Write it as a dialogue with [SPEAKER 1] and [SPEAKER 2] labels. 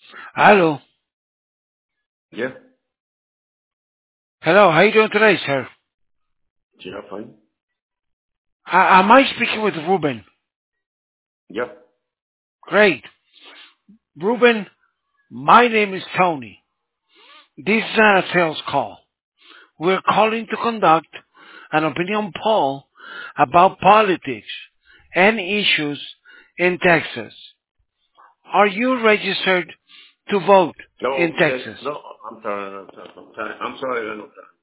[SPEAKER 1] Hello.
[SPEAKER 2] Yeah.
[SPEAKER 1] Hello. How you doing today, sir?
[SPEAKER 2] Yeah, fine.
[SPEAKER 1] Am I speaking with Ruben?
[SPEAKER 2] Yeah.
[SPEAKER 1] Great. Ruben, my name is Tony. This is not a sales call. We're calling to conduct an opinion poll about politics and issues in Texas. Are you registered to vote
[SPEAKER 2] No,
[SPEAKER 1] in
[SPEAKER 2] yes,
[SPEAKER 1] Texas?
[SPEAKER 2] no, I'm sorry, I'm sorry. I'm sorry, I don't know.